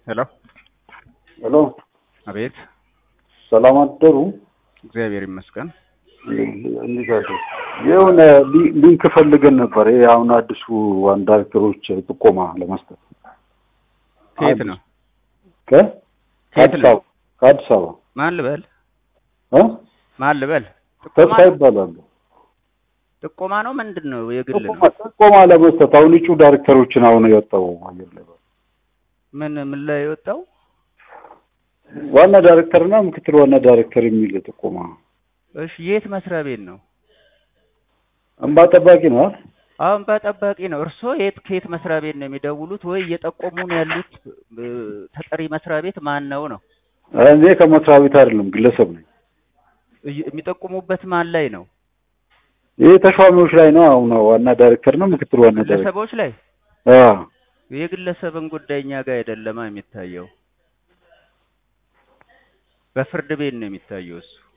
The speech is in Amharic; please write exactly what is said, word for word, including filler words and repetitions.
ሄሎ ሄሎ አቤት ሰላም አደሩ እግዚአብሔር ይመስገን እንዴት አደሩ የሆነ ሊንክ ፈልገን ነበር ይሄ አሁን አዲሱ ዋን ዳይሬክተሮች ጥቆማ ለመስጠት ከየት ነው ከ ከአዲስ አበባ ከአዲስ አበባ ማን ልበል እ ማን ልበል ተስፋ ይባላል ጥቆማ ነው ምንድነው የግል ነው ጥቆማ ለመስጠት አሁን እጩ ዳይሬክተሮችን አሁን የወጣው አየር ላይ ምን ምን ላይ የወጣው ዋና ዳይሬክተርና ምክትል ዋና ዳይሬክተር የሚል ጥቆማ እሺ የት መስሪያ ቤት ነው እንባ ጠባቂ ነው አሁን እንባ ጠባቂ ነው እርሶ የት ከየት መስሪያ ቤት ነው የሚደውሉት ወይ እየጠቆሙ ነው ያሉት ተጠሪ መስሪያ ቤት ማን ነው ነው እኔ ከመስሪያ ቤት አይደለም ግለሰብ ነኝ የሚጠቁሙበት ማን ላይ ነው ይሄ ተሿሚዎች ላይ ነው አሁን ዋና ዳይሬክተር ነው ምክትል ዋና ዳይሬክተር ግለሰቦች ላይ አዎ የግለሰብን ጉዳይኛ ጋር አይደለም የሚታየው በፍርድ ቤት ነው የሚታየው እሱ